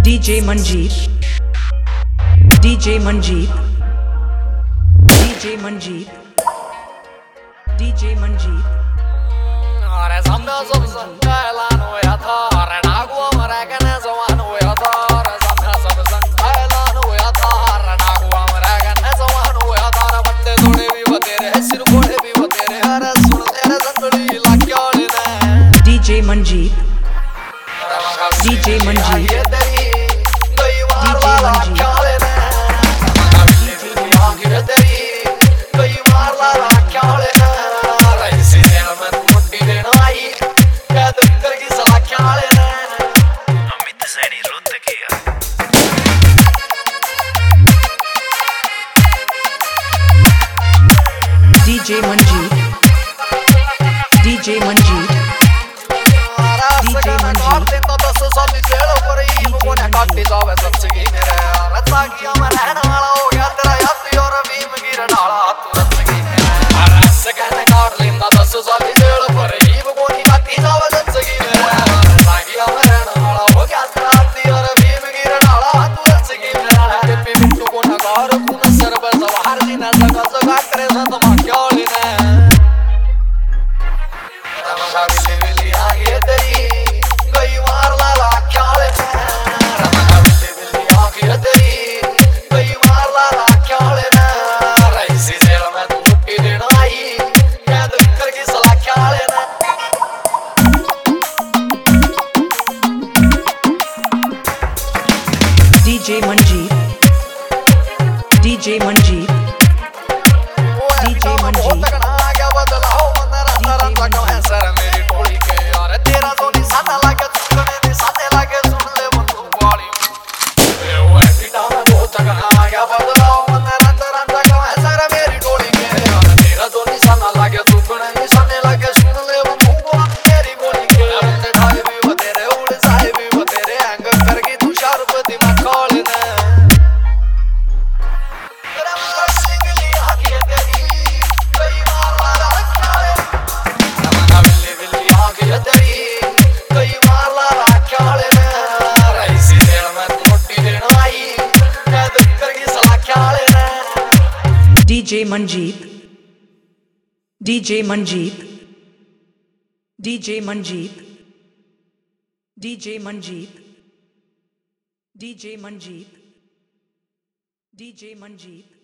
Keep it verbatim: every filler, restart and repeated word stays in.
DJ Manjeet DJ Manjeet DJ Manjeet DJ Manjeet अरे समझा सब संकायला नोया था अरे नागुआ मरा के न जवान होया था अरे समझा सब संकायला नोया था अरे नागुआ मरा के न जवान होया था अरे बंदे थोड़े भी बतेरे सिर घोड़े भी बतेरे अरे सुन तेरे संगड़ी लाक्याले ने डीजे मंजीत डीजे मंजीत ये तेरी गई मार डीजे वाला मंजीत क्याले ने ये तेरी गई मार वाला क्याले ने अरे इसी दिन में तू मुट्ठी देना आई क्या दफ्तर की सलाह क्याले ने अमित सैनी रुद्र किया DJ Manjeet DJ Manjeet DJ Manjeet तो दस साल जेल पर ही वो ने काटी जावे सच्ची मेरे अरे ताकि मैं रहने वाला हो गया तेरा याद और भीम गिर डाला तू सच्ची मेरे अरे सकने काट लेंदा दस साल जेल पर ही वो ने काटी जावे सच्ची मेरे ताकि मैं रहने वाला हो गया तेरा याद और भीम गिर डाला तू सच्ची मेरे पे तू को ना कर तू न सर्व सवार दिन जगह जगह करे सब क्या लेना रमगा बिल्ली बिल्ली आगे तेरी गई मार लाला क्याले ने रमगा बिल्ली बिल्ली आगे तेरी गई मार लाला क्याले ने रईसी जेल में तू मुट्ठी देना आई मैं दफ्तर की सलाह क्याले ने DJ Manjeet DJ Manjeet DJ Manjeet क्या बदलाओ मन रंगा रंगा क्यों है सर मेरी टोली के यार तेरा तो निशाना लागे तुझने निशाने लागे सुन ले बंदूक वाली ए ओए पिटा में बहुत तगड़ा क्या बदलाओ मन रंगा रंगा क्यों है सर मेरी टोली के यार तेरा तो निशाना लागे तुझने निशाने लागे सुन ले बंदूक वाली तेरी गोली के बंदे ढाई भी वो तेरे उड़ जाए भी वो तेरे एंग करके तू शार्प दिमाग खोल ने DJ Manjeet DJ Manjeet DJ Manjeet DJ Manjeet DJ Manjeet DJ Manjeet